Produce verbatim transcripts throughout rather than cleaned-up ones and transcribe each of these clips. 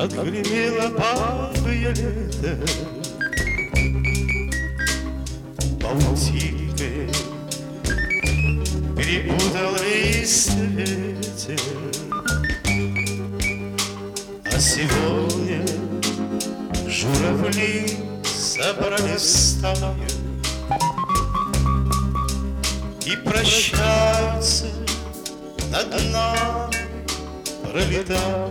Отгремело бабье лето паутинкой, перепутал лист ветер. А сегодня журавли собрали стаю и прощаются над нами, пролетая.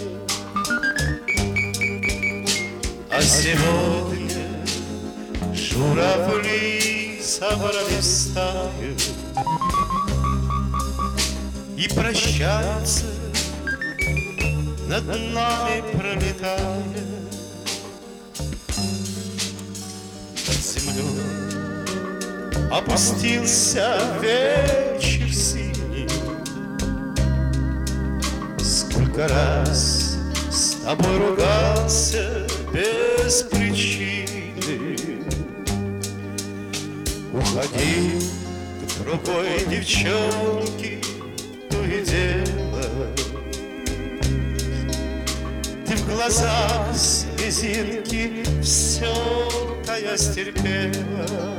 А сегодня журавли собрали стаю и прощаются над нами, пролетая. Над землей опустился вечер синий. Сколько раз с тобой ругался без причины. Уходи к другой девчонке, то и дело. Ты в глазах слезинки, все-то я стерпела.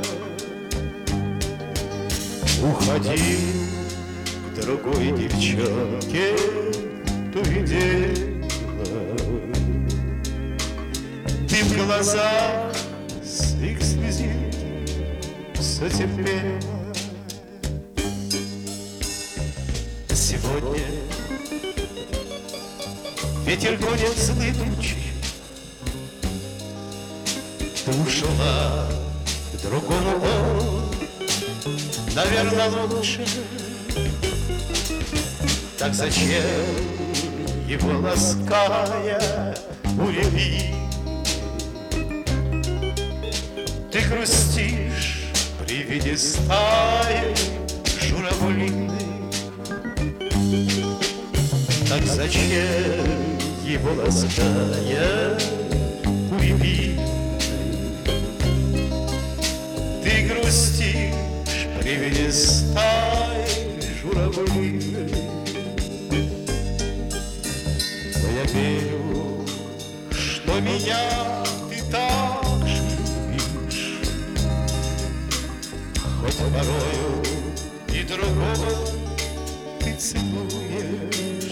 Уходи к другой девчонке, то и дело. Ты в глазах с их слезинки все терпела. Сегодня ветер гонит злые тучи. Ты ушла к другому, он, наверное, лучше. Так зачем его лаская улеви? Ты грустишь при виде стаи журавлиной. Так зачем его лаская улеви? Ты грустишь при виде стаи журавлиной. Но я верю, что меня ты так же любишь, хоть порою и другого ты целуешь.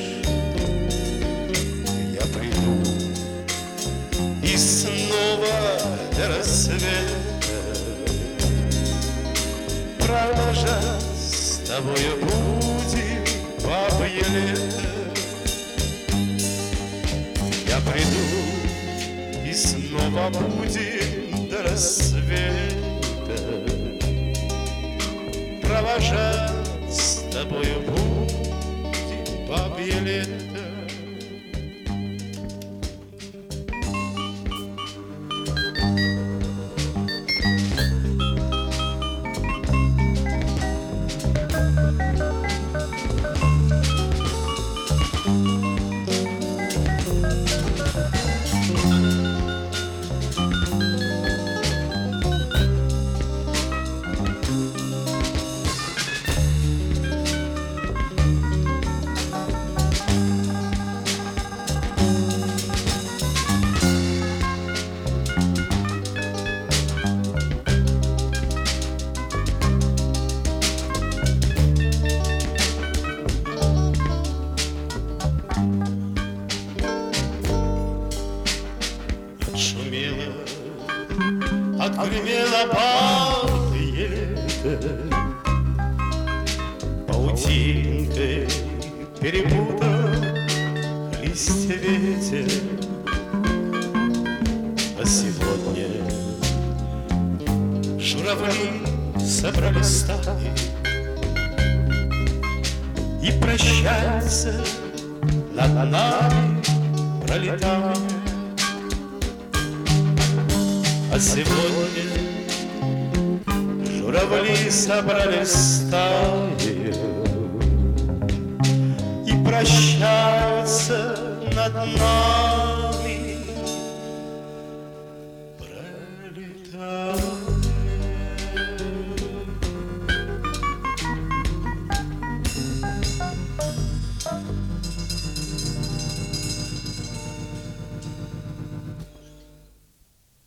Я приду и снова до рассвета провожать с тобою будем бабье лето. Я приду и снова будем до рассвета провожать с тобою будем бабье лето. Отгремело бабье лето паутинкой, перепутал листья ветер. А сегодня журавли собрали стаи и прощаются над нами, пролетая. А сегодня журавли собрали стаи и прощаются над нами, пролетая.